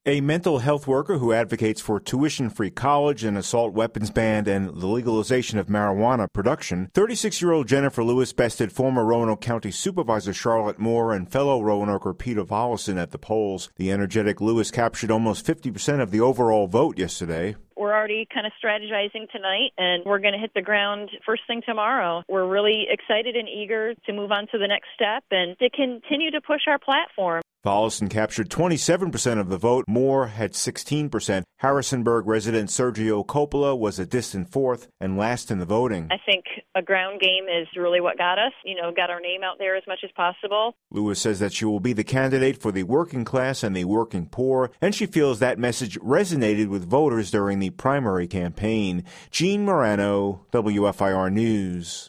A mental health worker who advocates for tuition-free college, an assault weapons ban, and the legalization of marijuana production, 36-year-old Jennifer Lewis bested former Roanoke County Supervisor Charlotte Moore and fellow Roanoker Peter Volleson at the polls. The energetic Lewis captured almost 50% of the overall vote yesterday. We're already kind of strategizing tonight, and we're going to hit the ground first thing tomorrow. We're really excited and eager to move on to the next step and to continue to push our platform. Volleson captured 27% of the vote. Moore had 16%. Harrisonburg resident Sergio Coppola was a distant fourth and last in the voting. I think a ground game is really what got us, got our name out there as much as possible. Lewis says that she will be the candidate for the working class and the working poor, and she feels that message resonated with voters during the primary campaign. Gene Morano, WFIR News.